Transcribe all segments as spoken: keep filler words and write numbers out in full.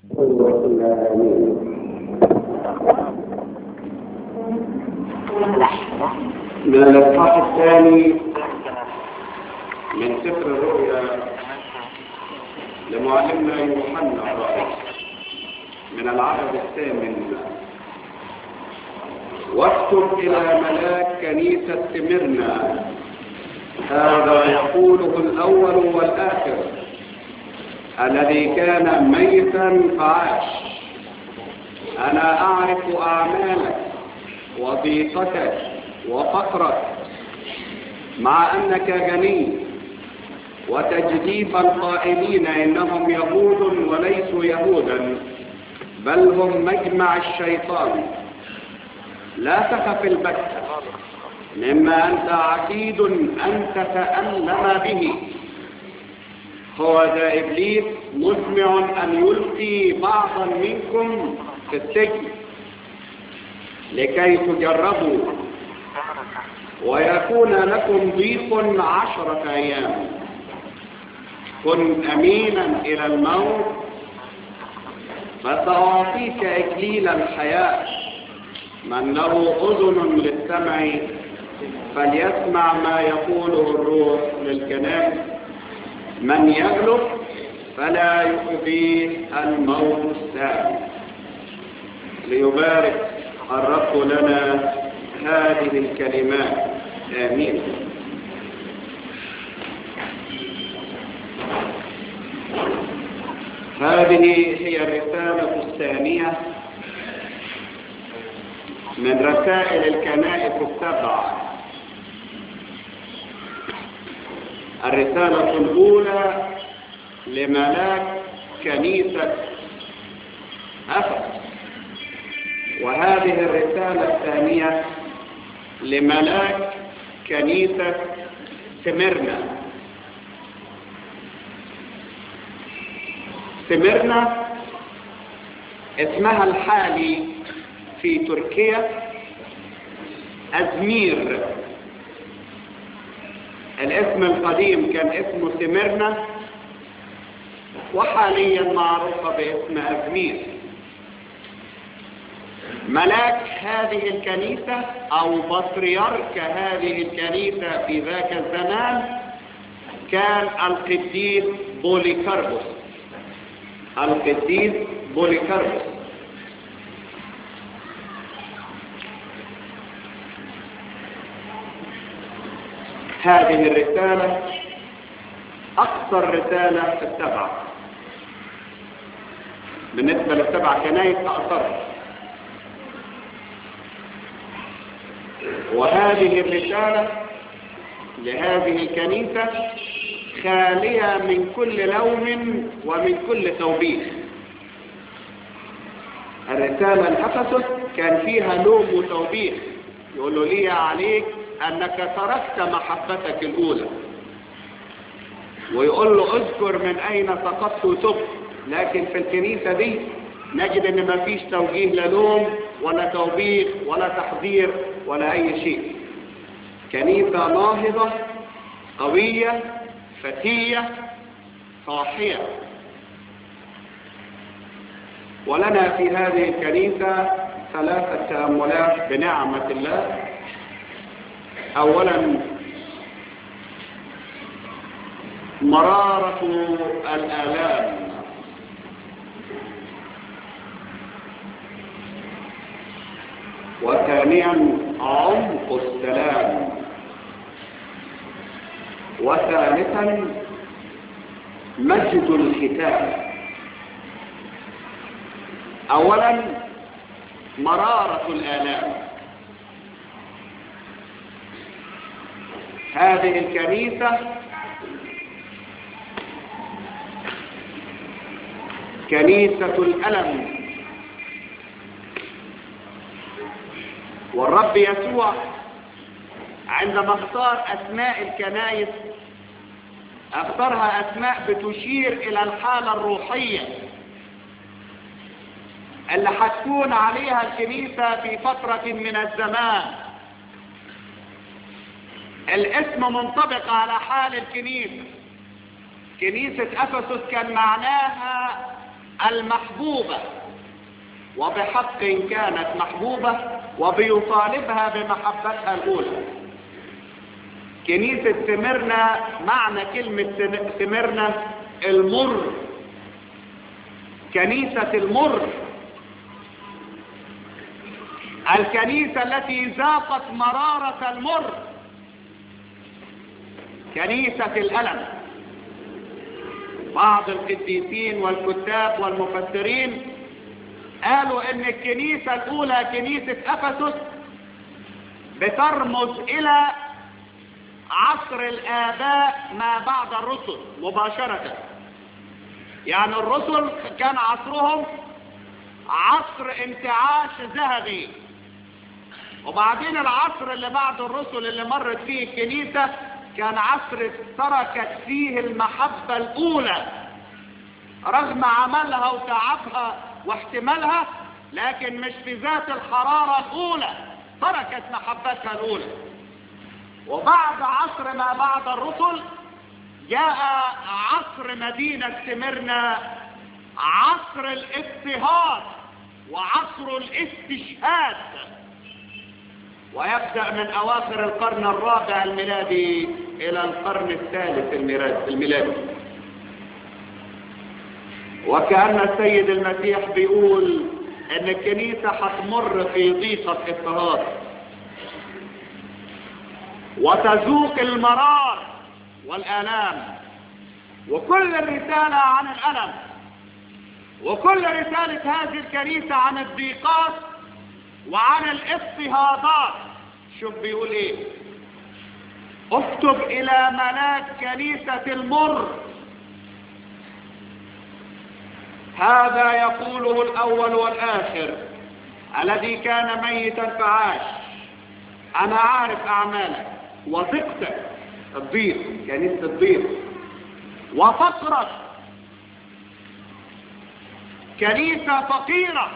من الإصحاح الثاني من سفر الرؤيا لمعلمنا يوحنا الرائع من العدد الثامن: واكتب إلى ملاك كنيسة سمرنا، هذا يقوله الأول والآخر الذي كان ميتا فعاش. أنا أعرف أعمالك وضيقتك وفقرك، مع أنك غني، وتجديف القائلين إنهم يهود وليسوا يهودا، بل هم مجمع الشيطان. لا تخف البتة مما أنت عتيد أن تتألم به. هو ذا إبليس مزمع أن يلقي بعضا منكم في السجن لكي تجربوا ويكون لكم ضيق عشرة أيام. كن أمينا إلى الموت، فسأعطيك إكليل الحياة. من له أذن للسمع فليسمع ما يقوله الروح للكنائس. من يغلب فلا يؤذيه الموت الثاني. ليبارك الرب لنا هذه الكلمات، آمين. هذه هي الرسالة الثانية من رسائل الكنائس السبع. الرسالة الأولى لملاك كنيسة أفسس، وهذه الرسالة الثانية لملاك كنيسة سمرنا. سمرنا اسمها الحالي في تركيا أزمير. الاسم القديم كان اسمه سمرنا، وحاليا معروفة باسم أزمير. ملاك هذه الكنيسة أو بطريرك هذه الكنيسة في ذاك الزمان كان القديس بوليكاربوس. القديس بوليكاربوس. هذه الرسالة أقصر رسالة في السبعة، بالنسبة للسبع كنائس أقصر. وهذه الرسالة لهذه الكنيسة خالية من كل لوم ومن كل توبيخ. الرسالة لأفسس كان فيها لوم وتوبيخ، يقول له لي عليك أنك تركت محبتك الأولى، ويقول له اذكر من أين سقطت وتب. لكن في الكنيسة دي نجد أن ما فيش توجيه لا لوم ولا توبيخ ولا تحذير ولا أي شيء. كنيسة ناهضة قوية فتية صاحية. ولنا في هذه الكنيسة ثلاثة تأملات بنعمة الله. أولا، مرارة الآلام. وثانيا، عمق السلام. وثالثا، مجد الختام. أولا، مرارة الآلام. هذه الكنيسة كنيسة الألم، والرب يسوع عندما اختار أسماء الكنائس اختارها أسماء بتشير إلى الحالة الروحية اللي هتكون عليها الكنيسة في فترة من الزمان. الاسم منطبق على حال الكنيسة. كنيسة أفسس كان معناها المحبوبة، وبحق كانت محبوبة، وبيطالبها بمحبتها الأولى. كنيسة سمرنا، معنى كلمة سمرنا المر، كنيسة المر، الكنيسة التي ذاقت مرارة المر، كنيسة الألم. بعض القديسين والكتاب والمفسرين قالوا ان الكنيسة الاولى كنيسة افسس بترمز الى عصر الاباء ما بعد الرسل مباشرة. يعني الرسل كان عصرهم عصر انتعاش ذهبي، وبعدين العصر اللي بعد الرسل اللي مرت فيه الكنيسة كان عصر تركت فيه المحبة الاولى رغم عملها وتعبها واحتمالها، لكن مش في ذات الحرارة الاولى، تركت محبتها الاولى. وبعد عصر ما بعد الرسل جاء عصر مدينة سمرنا، عصر الاضطهاد وعصر الاستشهاد، ويبدأ من اواخر القرن الرابع الميلادي الى القرن الثالث الميلادي. وكأن السيد المسيح بيقول ان الكنيسة هتمر في ضيقة اضطهاد وتذوق المرار والآلام، وكل الرسالة عن الألم، وكل رسالة هذه الكنيسة عن الضيقات وعن الاضطهادات. شوف بيقول ايه: اكتب الى ملاك كنيسة المر، هذا يقوله الاول والاخر الذي كان ميتا فعاش، انا عارف اعمالك وثقتك، الضيق كنيسة الضيق، وفقرك، كنيسة فقيرة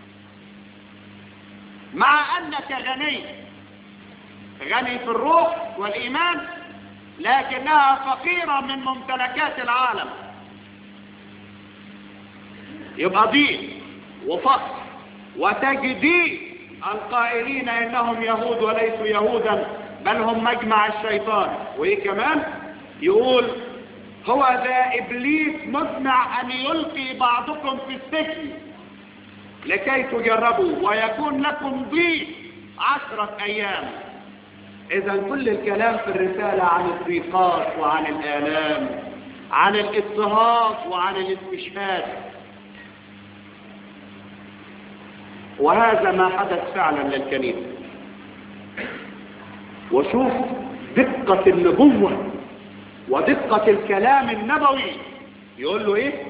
مع انك غني، غني في الروح والايمان، لكنها فقيرة من ممتلكات العالم. يبقى ضيق وفقر وتجديد القائلين انهم يهود وليسوا يهودا بل هم مجمع الشيطان. وايه كمان يقول: هو ذا ابليس مزمع ان يلقي بعضكم في السجن لكي تجربوا ويكون لكم ضيق عشرة ايام. اذا كل الكلام في الرسالة عن الضيقات وعن الآلام، عن الاضطهاد وعن الاستشهاد، وهذا ما حدث فعلا للكنيسة. وشوف دقة النبوة ودقة الكلام النبوي، يقول له ايه: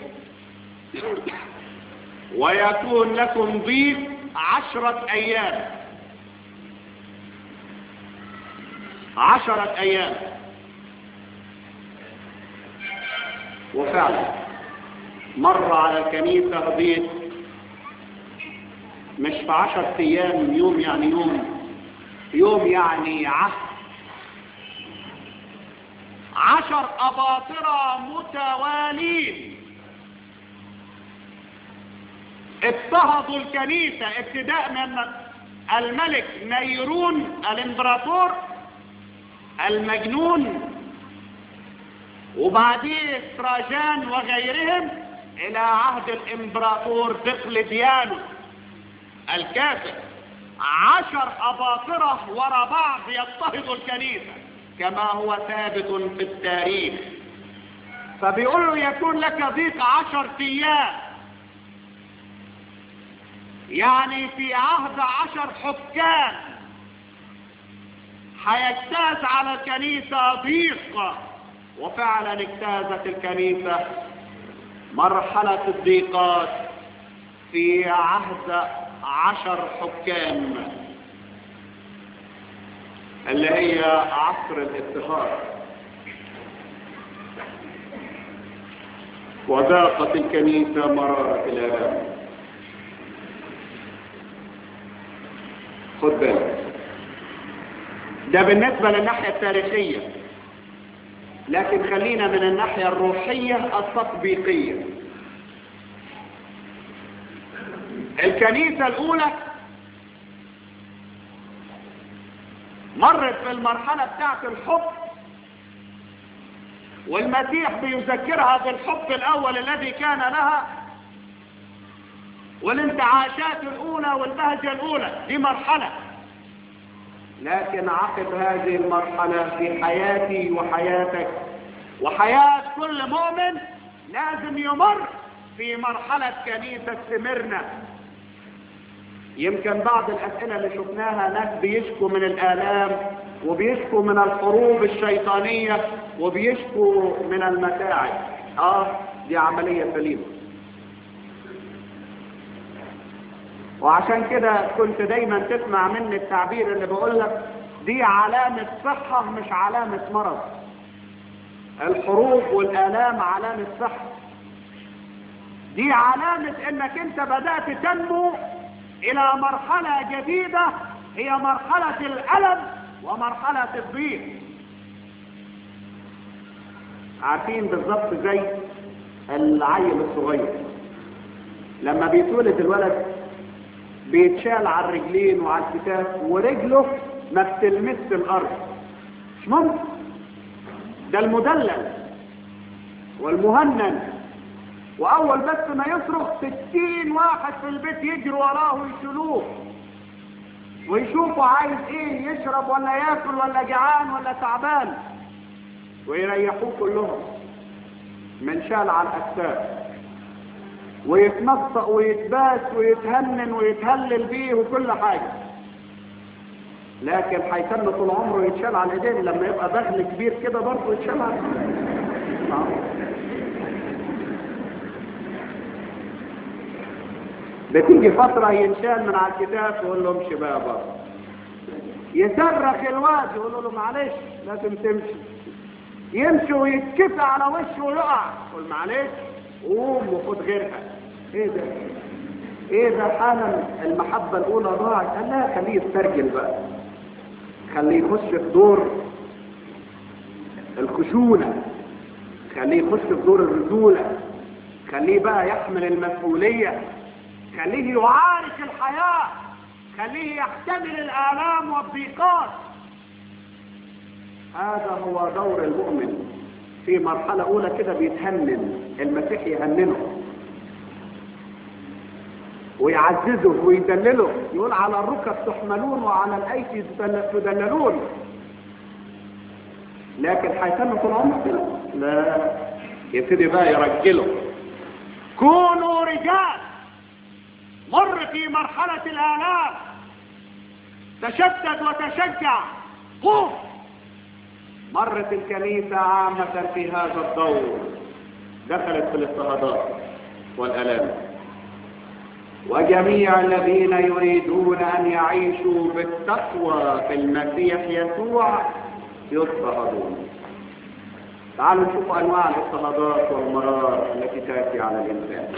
ويكون لكم ضيق عشرة ايام، عشرة ايام. وفعلا مر على الكنيسة ضيق، مش في عشرة ايام، يوم يعني يوم، يوم يعني عهد. عشر أباطرة متوالين اضطهدوا الكنيسة، ابتداء من الملك نيرون الامبراطور المجنون، وبعديه تراجان وغيرهم، الى عهد الامبراطور دقلديانوس الكافر. عشر أباطرة وراء بعض يضطهدوا الكنيسة كما هو ثابت في التاريخ. فبيقول له: يكون لك ضيق عشر ايام، يعني في عهد عشر حكام هيجتاز على الكنيسة ضيق. وفعلا اجتازت الكنيسة مرحلة الضيقات في عهد عشر حكام، اللي هي عصر الاضطهاد. وذاقت الكنيسة مرارة الآلام. خد بالك، ده بالنسبة للناحية التاريخية، لكن خلينا من الناحية الروحية التطبيقية. الكنيسة الأولى مرت في المرحلة بتاعت الحب، والمسيح بيذكرها بالحب الأول الذي كان لها، والانتعاشات الأولى والبهجة الأولى، دي مرحلة. لكن عقب هذه المرحلة في حياتي وحياتك وحياة كل مؤمن لازم يمر في مرحلة كنيسة سمرنا. يمكن بعض الأسئلة اللي شفناها ناس بيشكوا من الآلام وبيشكوا من الحروب الشيطانية وبيشكوا من المتاعب. آه دي عملية سليمة، وعشان كده كنت دايما تسمع مني التعبير اللي بقول لك دي علامة صحة مش علامة مرض. الحروب والآلام علامة صحة، دي علامة انك انت بدأت تنمو الى مرحلة جديدة، هي مرحلة الألم ومرحلة الضيق. عارفين بالضبط زي العيل الصغير لما بيتولد الولد بيتشال على الرجلين وعلى الكتاف ورجله ما بتلمس الارض، مش ممكن. ده المدلل والمهنن، واول بس ما يصرخ ستين واحد في البيت يجروا وراه ويشيلوه ويشوفوا عايز ايه، يشرب ولا ياكل ولا جعان ولا تعبان، ويريحوه كلهم من شال على الاكتاف، ويتنطق ويتباس ويتهنن ويتهلل بيه وكل حاجة. لكن هيتم طول عمره يتشال على الايدين، لما يبقى دخل كبير كده برضه يتشال على بتيجي فترة ينشال من على الكتاف ويقول له امشي بقى بقى، يصرخ الواد يقول له معلش لازم تمشي، يمشي ويتكفى على وشه ويقع يقول معلش قوم وخد غيرها. ايه ده ايه ده حالا المحبة الاولى ضاعت. قال لا خليه يسترجل بقى، خليه يخش في دور الخشونة، خليه يخش في دور الرجولة، خليه بقى يحمل المسؤولية، خليه يعارك الحياة، خليه يحتمل الآلام والضيقات. هذا هو دور المؤمن في مرحلة أولى كده، بيتهنن، المسيح يهننه ويعززه ويدلله، يقول على الركب تحملون وعلى الأيدي تدللون. لكن هيتم طول عمره كده؟ لا، يبتدي بقى يرجله. كونوا رجال، مر في مرحلة الآلام، تشدد وتشجع، قوم. مرت الكنيسة عامة في هذا الدور، دخلت في الاضطهادات والآلام، وجميع الذين يريدون أن يعيشوا بالتقوى في المسيح يسوع يضطهدون. تعالوا نشوف أنواع الاضطهادات والمرار التي تأتي على الإنسان.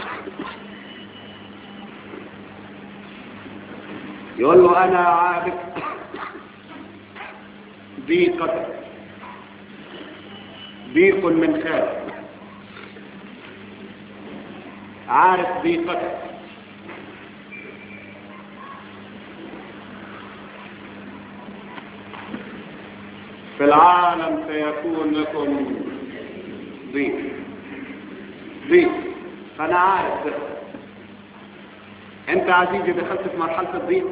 يقول له أنا عارف ضيقتك، ضيق من خارج، عارف ضيقتك، في العالم سيكون لكم ضيق ضيق فأنا عارف ده. أنت عزيزي دخلت في مرحلة الضيق،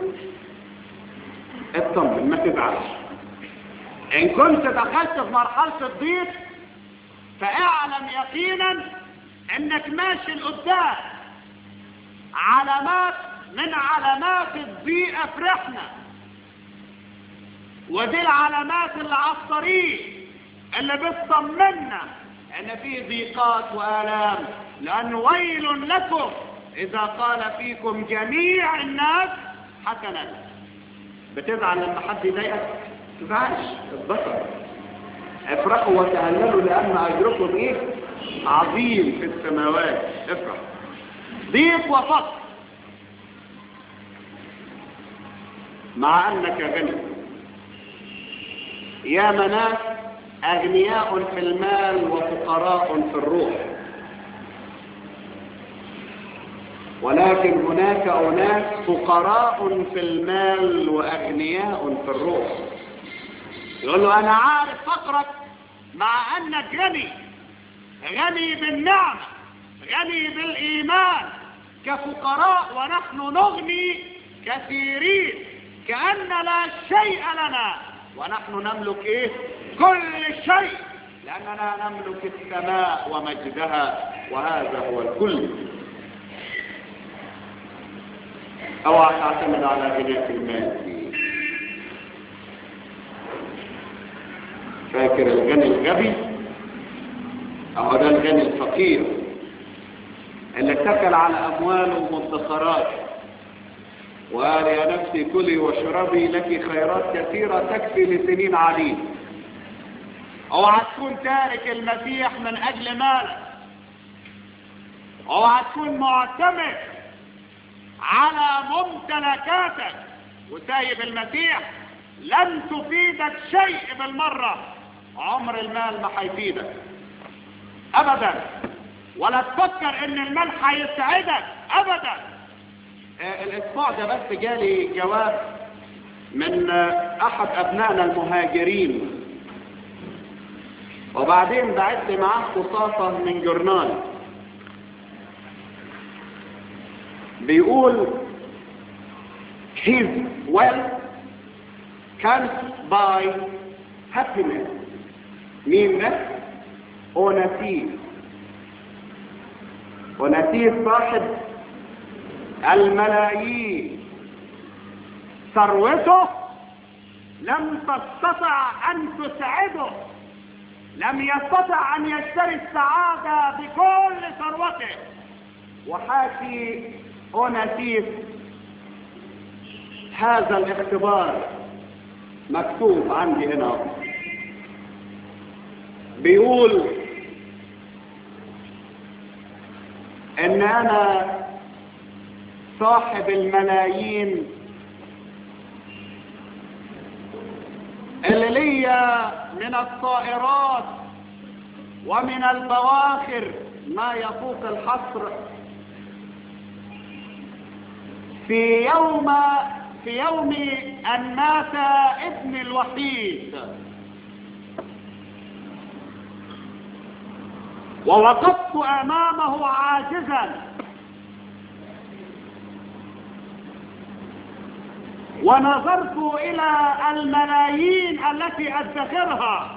اطمن ما تزعلش. إن كنت دخلت في مرحلة الضيق فاعلم يقينا انك ماشي لقدام. علامات من علامات الضيق افرحنا، ودي العلامات اللي على الطريق اللي بتطمنا ان في ضيقات والام، لان ويل لكم اذا قال فيكم جميع الناس حسنا. بتزعل لما حد يضايقك؟ ما تزعلش، اتبسط، افرحوا وتهللوا لان اجركم ايه؟ عظيم في السماوات. افرح. ضيق وفقر مع انك غني. يا مناس اغنياء في المال وفقراء في الروح، ولكن هناك أناس فقراء في المال وأغنياء في الروح. يقول له أنا عارف فقرك مع أنك غني، غني بالنعمة، غني بالإيمان، كفقراء ونحن نغني كثيرين، كأن لا شيء لنا ونحن نملك إيه؟ كل شيء، لأننا نملك السماء ومجدها، وهذا هو الكل. اوعى تعتمد على غناء المال. فاكر الغني الغبي؟ اهو ده الغني الفقير اللي اتكل على امواله ومدخراته وقال يا نفسي كلي واشربي لك خيرات كثيرة تكفي لسنين عديدة. اوعى تكون تارك المسيح من اجل مالك، اوعى تكون معتمد على ممتلكاتك وسايب المسيح، لن تفيدك شيء بالمرة. عمر المال ما هيفيدك ابدا، ولا تفكر ان المال هيسعدك ابدا. آه الاسبوع ده بس جالي جواب من آه احد ابنائنا المهاجرين، وبعدين بعت لي معاه قصاصة من جورنال بيقول his wealth can't buy happiness. مين ده؟ أوناسيس. أوناسيس صاحب الملايين، ثروته لم تستطع أن تسعده، لم يستطع أن يشتري السعادة بكل ثروته. وحاشي أوناسيس هذا الاختبار مكتوب عندي هنا، بيقول ان انا صاحب الملايين اللي ليا من الطائرات ومن البواخر ما يفوق الحصر. في يوم في يوم أن مات ابني الوحيد ووقفت أمامه عاجزا، ونظرت إلى الملايين التي أدخرها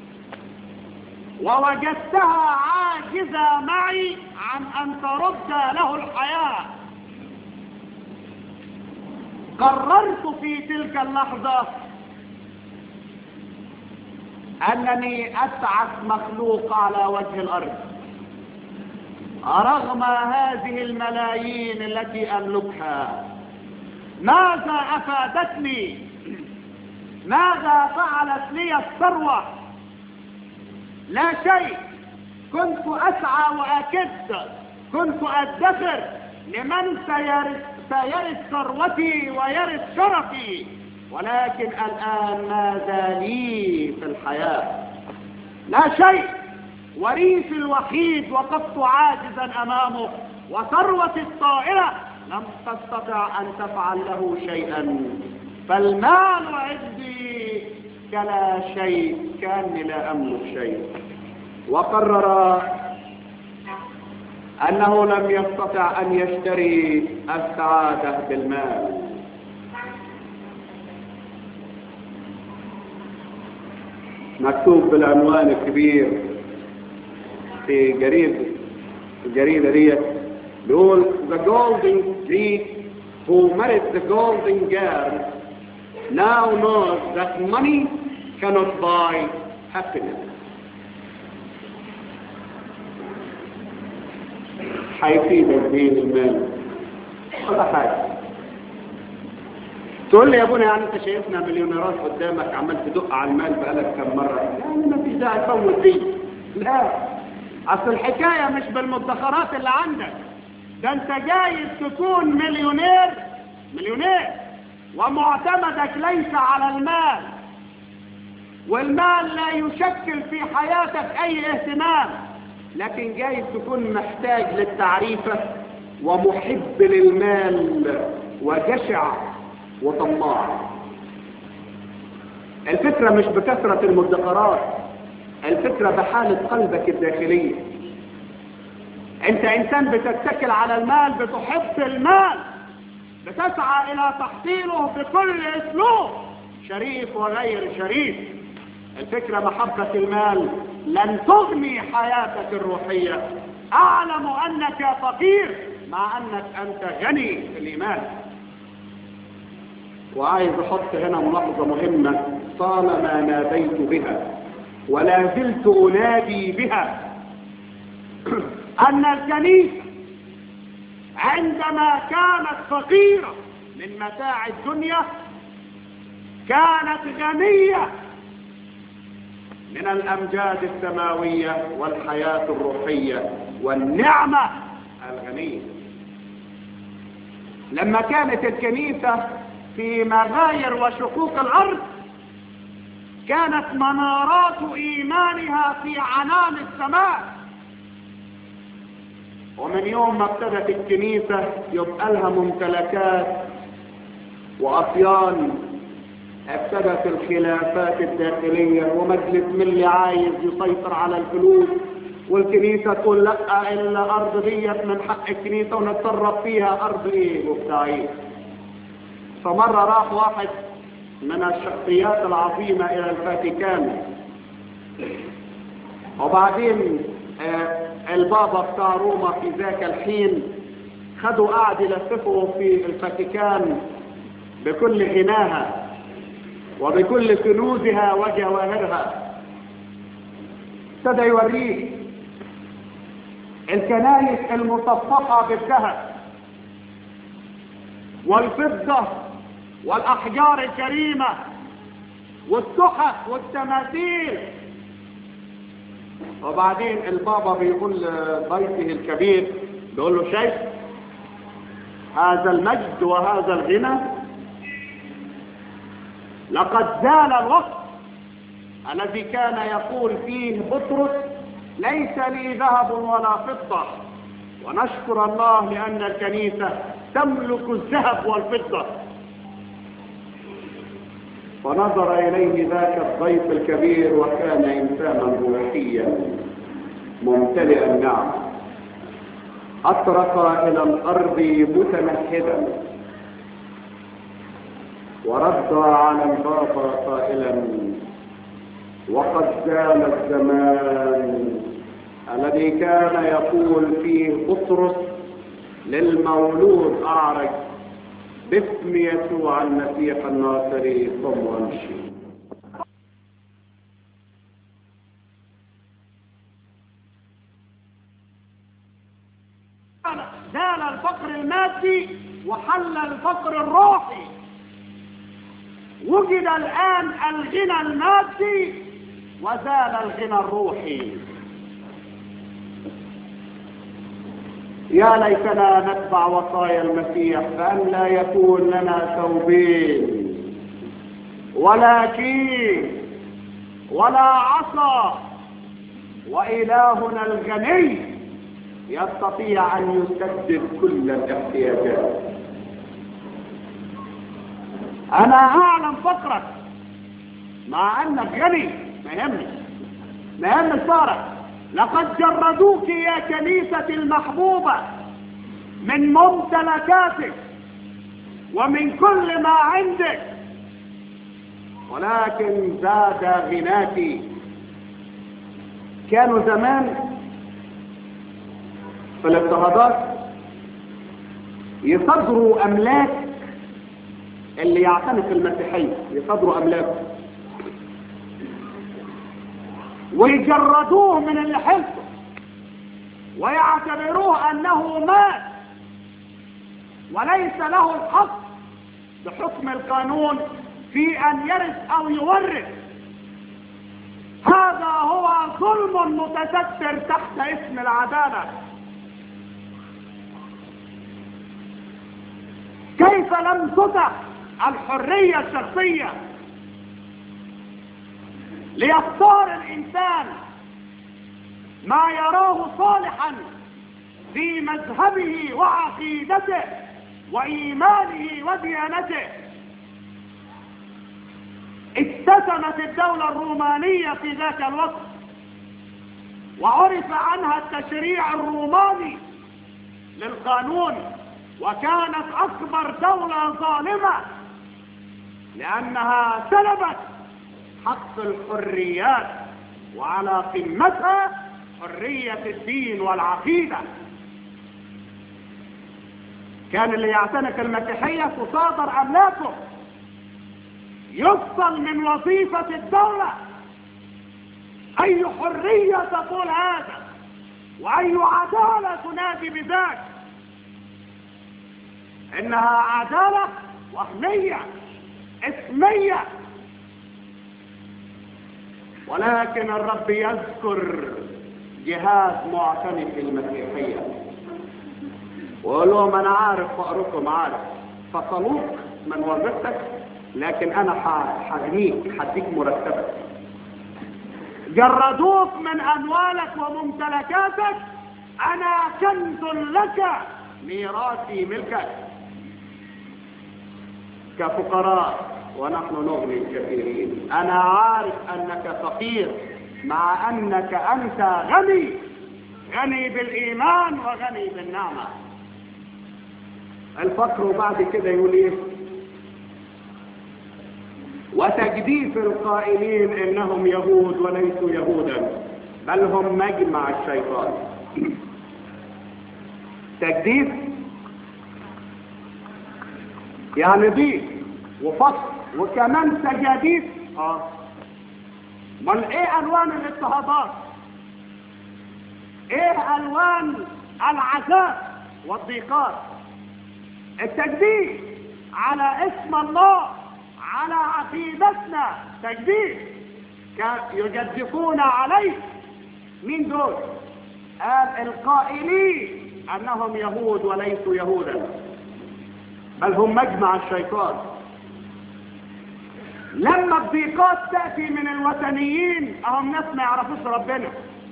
ووجدتها عاجزة معي عن أن ترد له الحياة. قررت في تلك اللحظة أنني أسعد مخلوق على وجه الأرض رغم هذه الملايين التي أملكها. ماذا أفادتني؟ ماذا فعلت لي الثروة؟ لا شيء. كنت أسعى وأكد، كنت أدخر لمن سيرث سيرث ثروتي ويرث شرفي، ولكن الآن ماذا لي في الحياة؟ لا شيء. وريثي الوحيد وقفت عاجزا أمامه، وثروتي الطائرة لم تستطع أن تفعل له شيئا. فالمال عندي كلا شيء، كأني لا أملك شيء. وقرر أنه لم يستطع أن يشتري السعادة بالمال. مكتوب بالعنوان الكبير في جريدة الجريدة دي بيقول the golden Greek who married the golden girl now knows that money cannot buy happiness. هيفيدك بين المال ولا حاجة. تقول لي يا ابونا يعني انت شايفنا مليونيرات قدامك عمال تدق على المال بقالك كم مرة؟ يعني ما فيش داعي تفوت دي. لا، اصل الحكاية مش بالمدخرات اللي عندك، ده انت جايز تكون مليونير مليونير ومعتمدك ليس على المال، والمال لا يشكل في حياتك اي اهتمام، لكن جايز تكون محتاج للتعريفة، ومحب للمال وجشع وطماع. الفكرة مش بكثرة المدخرات، الفكرة بحالة قلبك الداخلية. انت انسان بتتكل على المال، بتحب المال، بتسعى الى تحصيله بكل اسلوب، شريف وغير شريف. الفكرة محبة المال لن تغني حياتك الروحية. اعلم انك فقير مع انك انت غني في الايمان. وعايز احط هنا ملاحظة مهمة، طالما ناديت بها ولا زلت انادي بها ان الكنيسة عندما كانت فقيرة من متاع الدنيا كانت غنية من الامجاد السماوية والحياة الروحية والنعمة الغنية. لما كانت الكنيسة في مغاير وشقوق الارض كانت منارات ايمانها في عنان السماء. ومن يوم ما ابتدت الكنيسة يبقى لها ممتلكات واطيان، ابتدت الخلافات الداخلية، ومجلس ملي عايز يسيطر على الفلوس، والكنيسة تقول لا الا ارض ديت من حق الكنيسة ونتصرف فيها. ارض ايه وبتاع ايه؟ فمرة راح واحد من الشخصيات العظيمة الى الفاتيكان، وبعدين آه البابا بتاع روما في ذاك الحين خدوا قاعد يلففوا في الفاتيكان بكل غناها وبكل كنوزها وجواهرها. ابتدى يوريه الكنائس المصفحة بالذهب والفضة والأحجار الكريمة والتحف والتماثيل. وبعدين البابا بيقول لضيفه الكبير، بيقول له شايف هذا المجد وهذا الغنى؟ لقد زال الوقت الذي كان يقول فيه بطرس ليس لي ذهب ولا فضة، ونشكر الله لأن الكنيسة تملك الذهب والفضة. فنظر إليه ذاك الضيف الكبير وكان إنسانا روحيا ممتلئا النعم، أطرق إلى الأرض متمهدا ورد على البابا قائلا: وقد زال الزمان الذي كان يقول فيه بطرس للمولود أعرج باسم يسوع المسيح الناصري قم وامشي. زال الفقر المادي وحل الفقر الروحي. وجد الآن الغنى المادي وزال الغنى الروحي. يا ليتنا نتبع وصايا المسيح، فأن لا يكون لنا ثوبين ولا كيس ولا عصا، وإلهنا الغني يستطيع أن يسدد كل الاحتياجات. أنا أعلم فقرك مع أنك غني، ما يهمني ما يهمني صارك. لقد جردوك يا كنيسة المحبوبة من ممتلكاتك ومن كل ما عندك، ولكن زاد غناك. كانوا زمان في الاضطهادات يصدروا أملاك اللي يعتنق المسيحية، يصدروا أملاكه ويجردوه من اللي حلته ويعتبروه أنه مات وليس له الحق بحكم القانون في أن يرث أو يورث. هذا هو ظلم متستر تحت اسم العدالة. كيف لم تتح الحرية الشخصية ليختار الإنسان ما يراه صالحا في مذهبه وعقيدته وإيمانه وديانته. اتسمت الدولة الرومانية في ذاك الوقت، وعرف عنها التشريع الروماني للقانون، وكانت أكبر دولة ظالمة لأنها سلبت حق الحريات، وعلى قمتها حرية الدين والعقيدة. كان اللي يعتنق المسيحية تصادر أملاكه، يفصل من وظيفة الدولة. أي حرية تقول هذا؟ وأي عدالة تنادي بذاك؟ إنها عدالة وهمية اسمية. ولكن الرب يذكر جهاد معتنق المسيحية وقال لهم أنا عارف فقركم، عارف فصلوك من وظيفتك، لكن أنا حغنيك، حديك مرتبك. جردوك من أموالك وممتلكاتك، أنا كنز لك، ميراثي ملكك. كفقراء ونحن نغني الكثيرين. أنا عارف أنك فقير مع أنك أنت غني، غني بالإيمان وغني بالنعمة. الفقر بعد كده يقول إيه؟ وتجديف القائلين إنهم يهود وليسوا يهودا بل هم مجمع الشيطان. تجديف يعني ضيف وفصل وكمان تجاديف. اه امال ايه الوان الاضطهادات؟ ايه الوان العذاب والضيقات؟ التجديف على اسم الله، على عقيدتنا تجديف. يجدفون عليه. مين دول؟ قال القائلين انهم يهود وليسوا يهودا بل هم مجمع الشيطان. لما الضيقات تأتي من الوثنيين اهم ناس ما يعرفوش ربنا.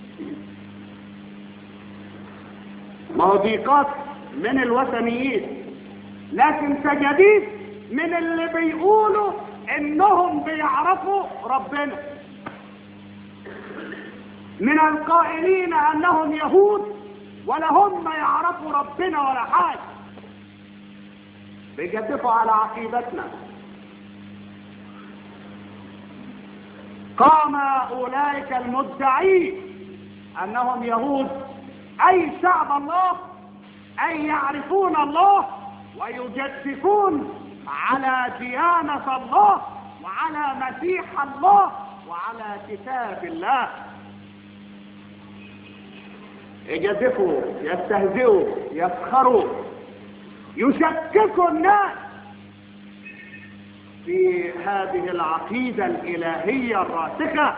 ما هو ضيقات من الوثنيين، لكن تجديد من اللي بيقولوا انهم بيعرفوا ربنا، من القائلين انهم يهود ولا هم يعرفوا ربنا ولا حاجة، بيجدفوا على عقيدتنا. قام اولئك المدعين انهم يهود اي شعب الله، اي يعرفون الله ويجدفون على ديانة الله وعلى مسيح الله وعلى كتاب الله. يجدفوا، يستهزئوا، يسخروا، يشككوا الناس في هذه العقيدة الإلهية الراسخة،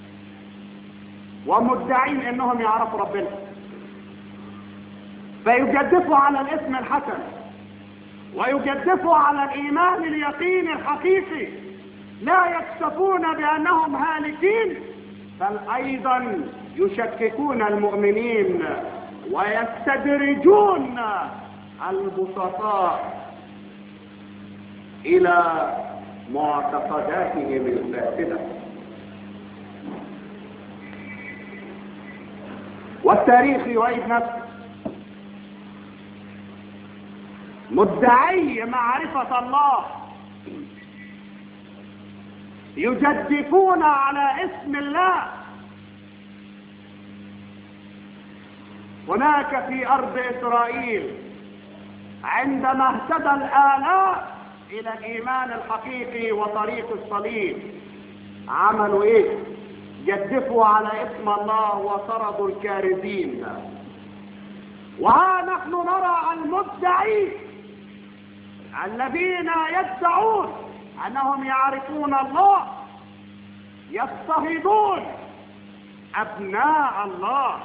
ومدعين انهم يعرفوا ربنا، فيجدفوا على الاسم الحسن ويجدفوا على الإيمان اليقين الحقيقي. لا يكتفون بأنهم هالكين بل أيضا يشككون المؤمنين ويستدرجون البسطاء إلى معتقداتهم الفاسدة. والتاريخ يعيد نفسه. مدعي معرفة الله يجدفون على اسم الله. هناك في أرض إسرائيل عندما اهتدى الآلاف إلى الإيمان الحقيقي وطريق الصليب عملوا إيه؟ جدفوا على اسم الله وطردوا الكارثين. وها نحن نرى المدعين الذين يدعون أنهم يعرفون الله يضطهدون أبناء الله.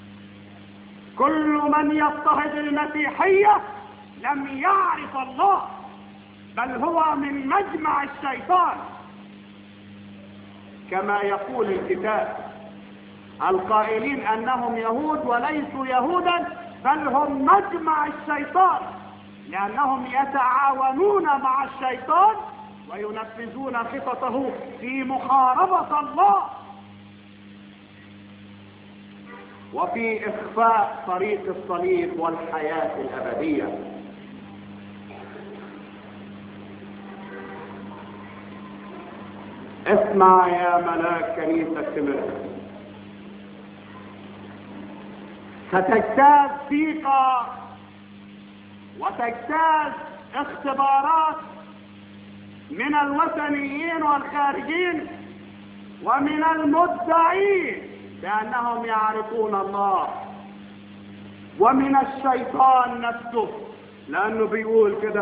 كل من يضطهد المسيحية لم يعرف الله بل هو من مجمع الشيطان، كما يقول الكتاب: القائلين أنهم يهود وليسوا يهودا بل هم مجمع الشيطان، لأنهم يتعاونون مع الشيطان وينفذون خططه في محاربة الله وفي إخفاء طريق الصليب والحياة الأبدية. اسمع يا ملاك كنيسة سمرنا، ستجتاز ضيقة وتجتاز اختبارات من الوثنيين والخارجين ومن المدعين بأنهم يعرفون الله، ومن الشيطان نفسه، لأنه بيقول كده: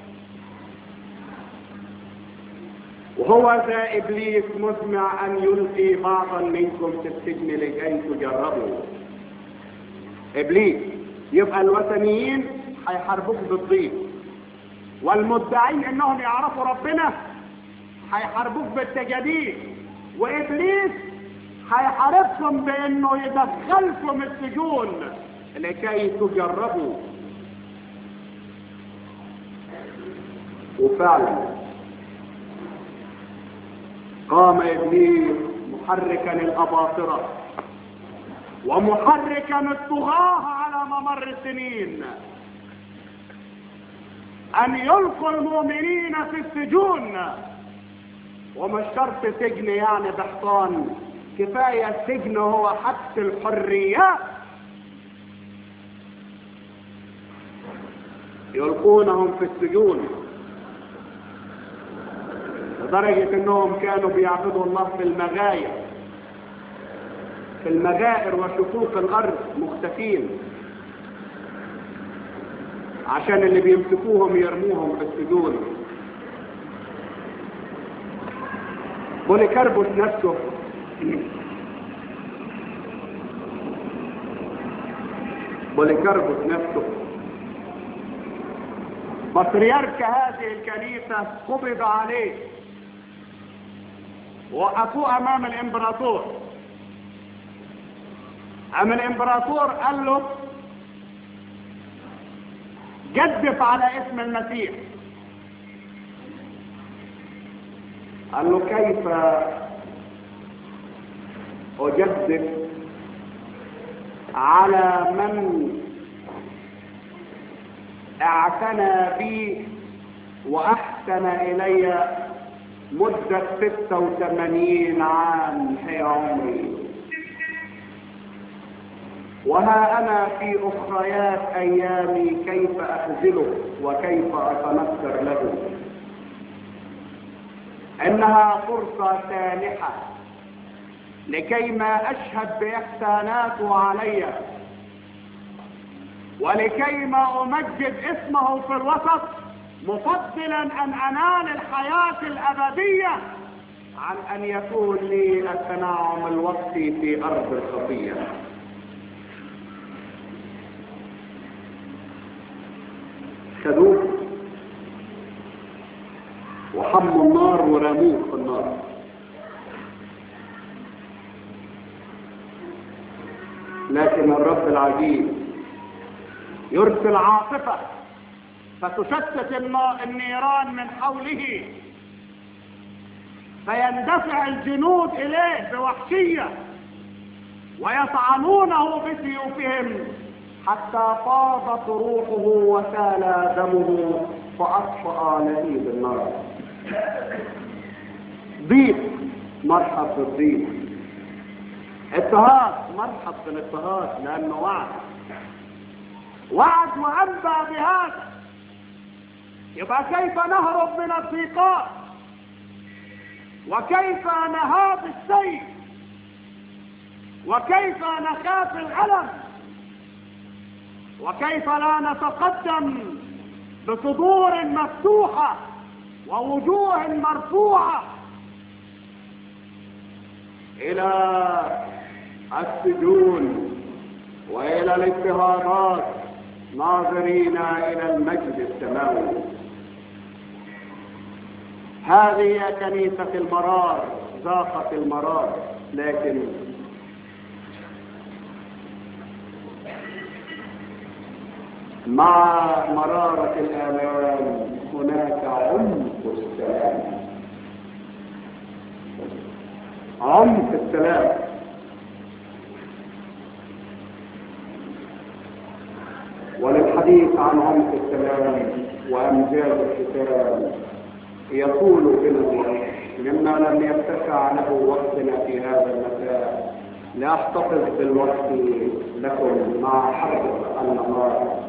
وهو ذا إبليس مزمع أن يلقي بعضا منكم في السجن لكي تجربوا. إبليس يبقى الوثنيين هيحاربوك بالضيق، والمدعين انهم يعرفوا ربنا هيحاربوك بالتجديد، وإبليس هيحاربكم بانه يدخلكم السجون لكي تجربوا. وفعلا قام إبليس محركا الأباطرة ومحركا الطغاة على ممر السنين أن يلقوا المؤمنين في السجون، ومش شرط سجن يعني بحصان، كفاية السجن هو حبس الحريات. يلقونهم في السجون لدرجة انهم كانوا بيعبدوا الله في المغاير في المغائر وشقوق الارض مختفين، عشان اللي بيمسكوهم يرموهم في السجون. بوليكاربوس نفسه بوليكاربوس نفسه بطريرك هذه الكنيسة قبض عليه، وقفوه امام الامبراطور. اما الامبراطور قال له: جدف على اسم المسيح. قال له: كيف اجدف على من اعتنى بي واحسن الي مدة ستة وثمانين عام هي عمري، وها انا في اخريات ايامي كيف اخذله وكيف اتنكر له. انها فرصة سانحة لكي ما اشهد باحساناته علي، ولكي ما امجد اسمه في الوسط، مفضلا ان انال الحياة الابدية عن ان يكون لي التنعم الوقتي في ارض الخطية. خدوه وحموا النار ورموه في النار. لكن الرب العجيب يرسل عاصفة فتشتت النيران من حوله، فيندفع الجنود إليه بوحشية ويطعنونه بسيوفهم حتى فاضت روحه وسال دمه فأطفأ لهيب النار. ضيق مرحب بالضيق، اضطهاد مرحب بالاضطهاد، لأنه وعد وعد وأنبأ بهذا. يبقى كيف نهرب من الضيقات، وكيف نهاب السيف، وكيف نخاف الألم، وكيف لا نتقدم بصدور مفتوحة ووجوه مرفوعة إلى السجون وإلى الاضطهادات، ناظرين إلى المجد السماوي. هذه كنيسة المرار، ذاقت المرار، لكن مع مرارة الآلام هناك عمق السلام، عمق السلام. وللحديث عن عمق السلام وأمجاد الختام يطول بنا الوقت، مما لم يتسع له وقتنا في هذا المساء. لأحتفظ بالوقت لكم مع حرب النهار،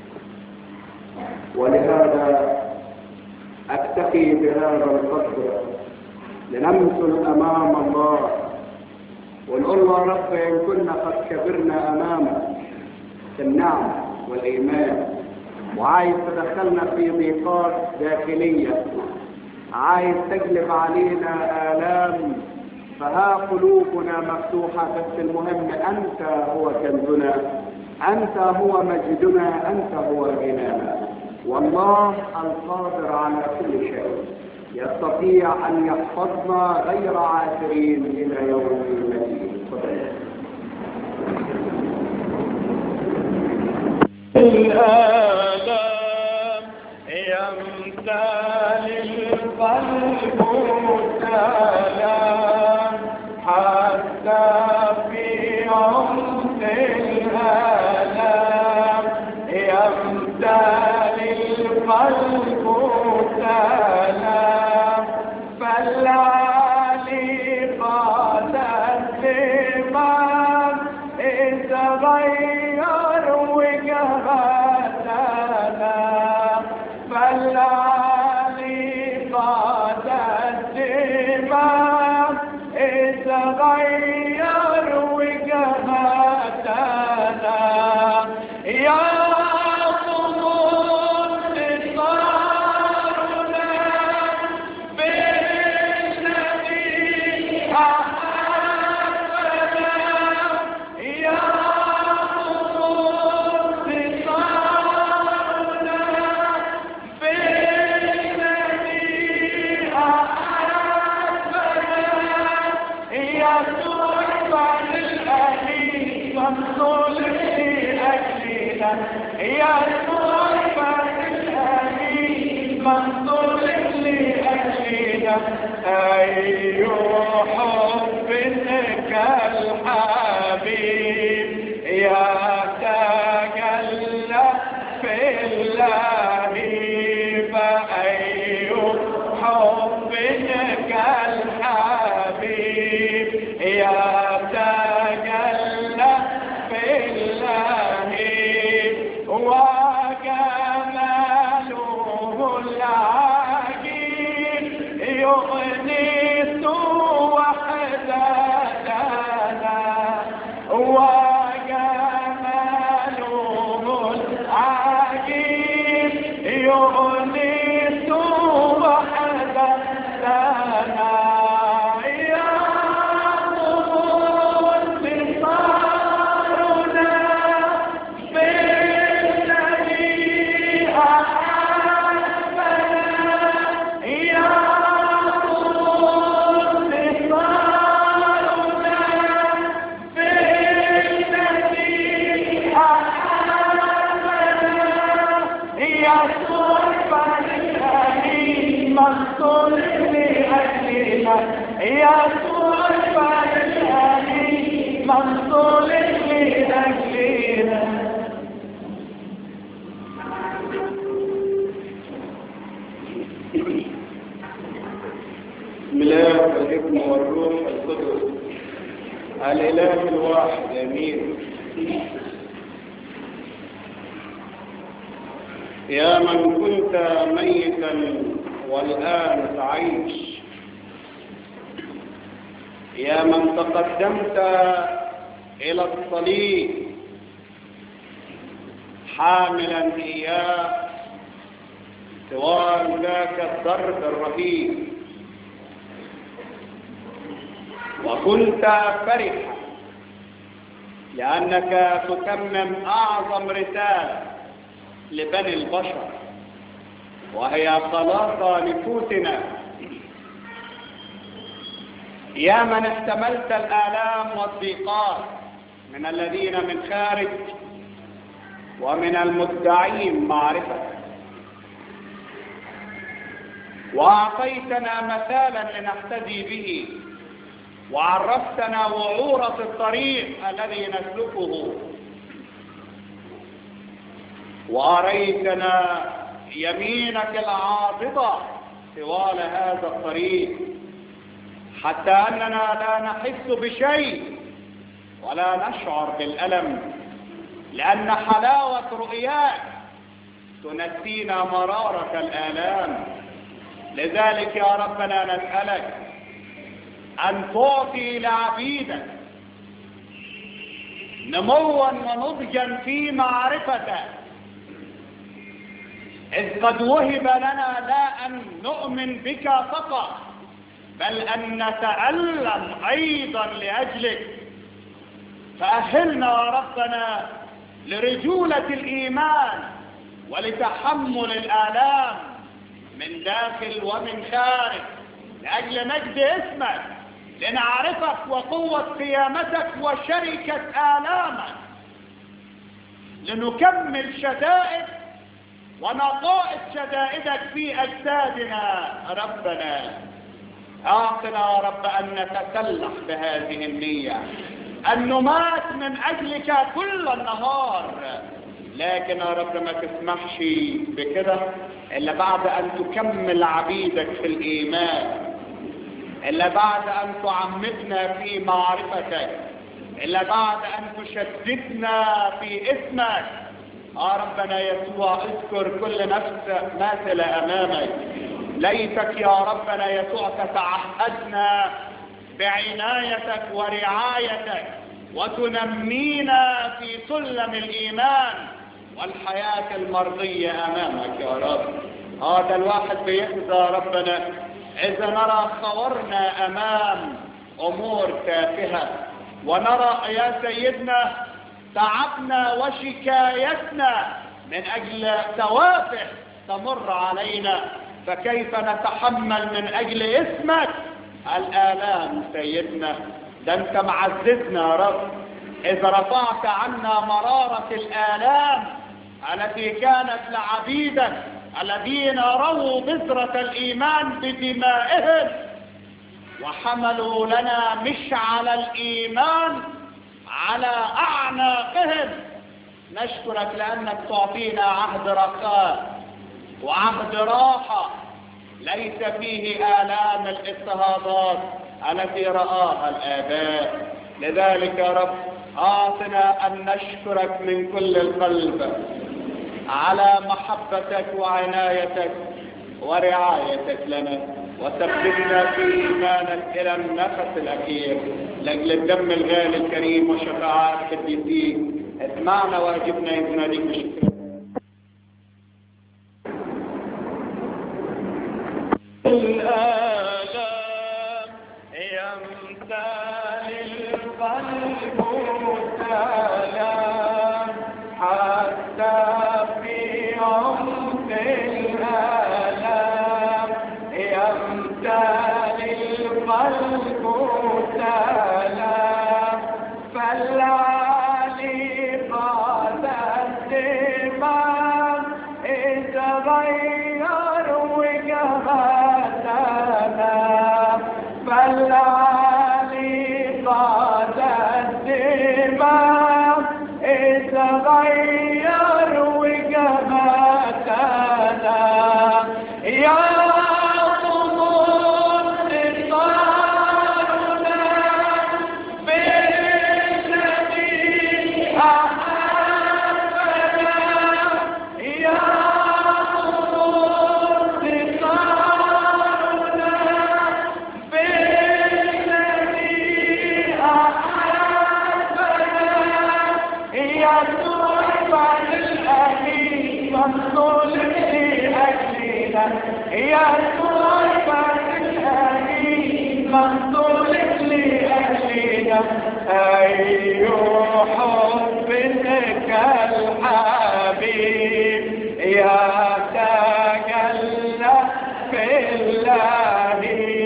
ولهذا أكتفي بهذا القدر لنمثل أمام الله ونقول له رب إن كنا قد كبرنا أمامك في النعم والإيمان، وعايز تدخلنا في ضيقات داخلية، عايز تجلب علينا آلام، فها قلوبنا مفتوحة. بس المهم أنت هو كنزنا، أنت هو مجدنا، أنت هو غنانا. والله القادر على كل شيء يستطيع أن يحفظنا غير عاثرين إلى يوم المجيد. الآلام يمتلئ القلب سلام، حتى في عمق الآلام يمتلئ القلب سلام. فالعلي قاد الزمان إذا غير وجهتنا، فالعلي قاد الزمان إذا غير وجهتنا. يا يا صاحب الأمين منظور لأجلنا، أي حب كالحبيب يتجلى في اللهيب. أي حب كالحبيب يتجلى في اللهيب، وجماله العجيب يؤنس وحدتنا، وجماله العجيب يؤنس وحدتنا. يا صاحب الأمين منصور لأجلنا. بسم الله والابن والروح القدس الإله الواحد آمين. يا من كنت ميتا والآن تعيش، يا من تقدمت إلى الصليب حاملا إياه طوال ذاك الضرب الرهيب، وكنت فرحا لأنك تتمم أعظم رسالة لبني البشر، وهي خلاص نفوسنا. يا من احتملت الآلام والضيقات من الذين من خارج ومن المدعين معرفة، وأعطيتنا مثالا لنهتدي به، وعرفتنا وعورة الطريق الذي نسلكه، وأريتنا يمينك العاضدة طوال هذا الطريق، حتى أننا لا نحس بشيء ولا نشعر بالألم، لأن حلاوة رؤياك تنسينا مرارة الآلام. لذلك يا ربنا نسألك أن تعطي لعبيدك نموا ونضجا في معرفتك، إذ قد وهب لنا لا أن نؤمن بك فقط، بل أن نتألم أيضا لأجلك. فأهلنا يا ربنا لرجولة الإيمان ولتحمل الآلام من داخل ومن خارج، لأجل مجد اسمك، لنعرفك وقوة قيامتك وشركة آلامك، لنكمل شدائد ونقائد شدائدك في أجسادنا. ربنا أعطنا يا رب أن نتسلح بهذه النية، أن نمات من أجلك كل النهار، لكن يا رب ما تسمحش بكده إلا بعد أن تكمل عبيدك في الإيمان، إلا بعد أن تعمقنا في معرفتك، إلا بعد أن تشددنا في اسمك. يا ربنا يسوع اذكر كل نفس ماثلة أمامك. ليتك يا ربنا يسوع تتعهدنا بعنايتك ورعايتك وتنمينا في سلم الإيمان والحياة المرضية أمامك يا رب. هذا الواحد بيخزى ربنا إذا نرى خورنا أمام أمور تافهة، ونرى يا سيدنا تعبنا وشكايتنا من أجل توافه تمر علينا، فكيف نتحمل من أجل اسمك الآلام سيدنا؟ ده أنت معززنا يا رب، إذا رفعت عنا مرارة الآلام التي كانت لعبيدك الذين رووا بذرة الإيمان بدمائهم وحملوا لنا مشعل الإيمان على أعناقهم. نشكرك لأنك تعطينا عهد رخاء وعهد راحة ليس فيه آلام الاضطهادات التي رآها الآباء. لذلك يا رب أعطنا أن نشكرك من كل القلب على محبتك وعنايتك ورعايتك لنا، وثبتنا في إيمانك إلى النفس الأخير لأجل الدم الغالي الكريم وشفاعات القديسين. اسمعنا واجبنا يناديك بشكر. الآلام يمتلئ القلب سلام، حتى في عمق الآلام يمتلئ القلب سلام. فالعلي قاد الدماء إذا غير وجهتنا، فالعلي قاد الدماء إذا غير وجهتنا. يا يا صاحب الأمين منظورك لأجلنا، أي حب لك الحبيب يا تجلى في الله،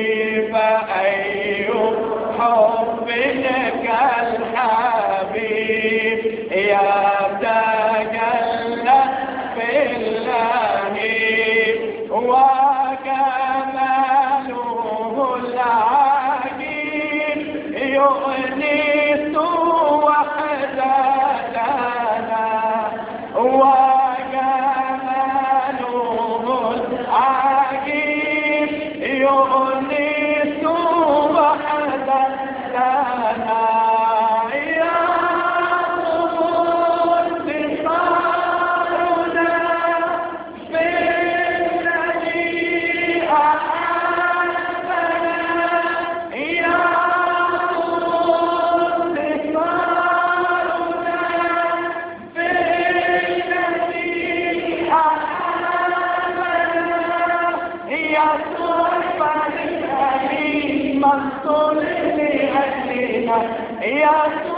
فأي حب لك الحبيب يا تجلى بالله وجماله العجيب يؤنس وحدتنا وجماله العجيب يؤنس وحدتنا يا